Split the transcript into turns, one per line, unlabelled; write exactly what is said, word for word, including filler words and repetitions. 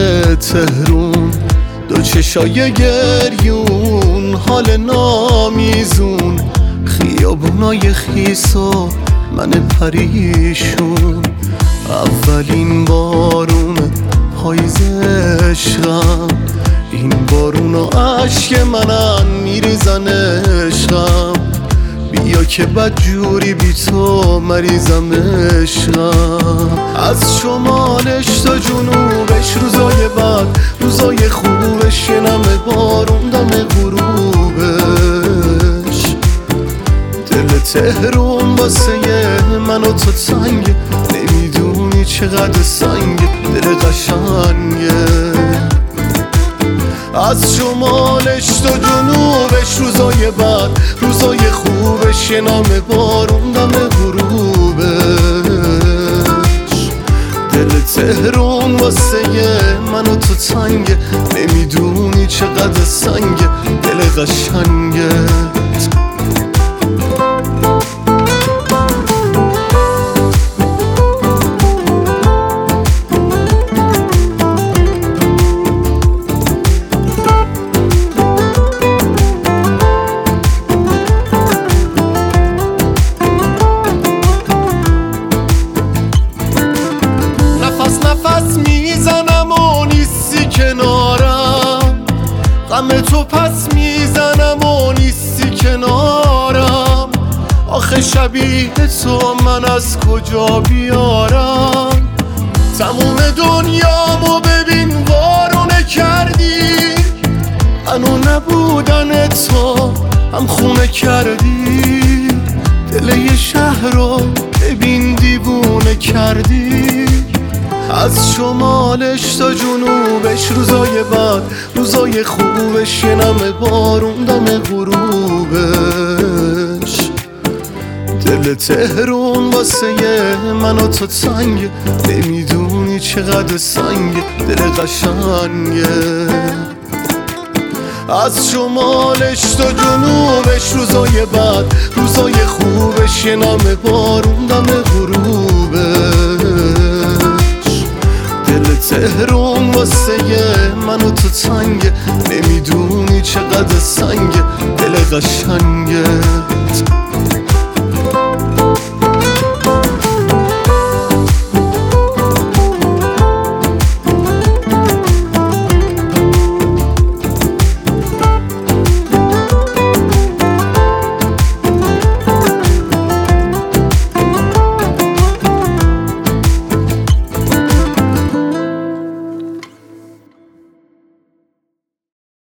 تهرون، دو چشای گریون، حال نامیزون، خیابونای خیس و من پریشون. اولین بارون پاییز عشقم، این بارون و عشق منن میریزن عشقم. بیا که بدجوری بی تو مریضم عشقم. از شمالش تا جنوبش روزای بد، روزای خوبش، یه نم بارون دم غروبش. دل تهرون واسه من و تو تنگه، نمیدونی چقدر سنگه دل قشنگه. از شمالش تا جنوبش روزای بد، روزای خوبش، یه نم بارون دم غروبش. دل تهرون واسه من و تو تنگه، نمیدونی چقدر سنگه دل قشنگه.
نفس میزنم و نیستی کنارم، غم تو پس میزنم و نیستی کنارم. آخه شبیه تو من از کجا بیارم؟ تموم دنیامو ببین وارونه کردی، منو نبودن تو هم خونه کردی. دل یه شهر رو ببین دیوونه کردی. از شمالش تا جنوبش روزای بد، روزای خوبش، یه نم بارون دم غروبش. دل تهرون واسه من و تو تنگه، نمیدونی چقدر سنگه دل قشنگه. از شمالش تا جنوبش روزای بد، روزای خوبش، یه نم بارون دم غروبش. دل تهرون واسه من و تو تنگه، نمیدونی چقدر سنگه دل قشنگه.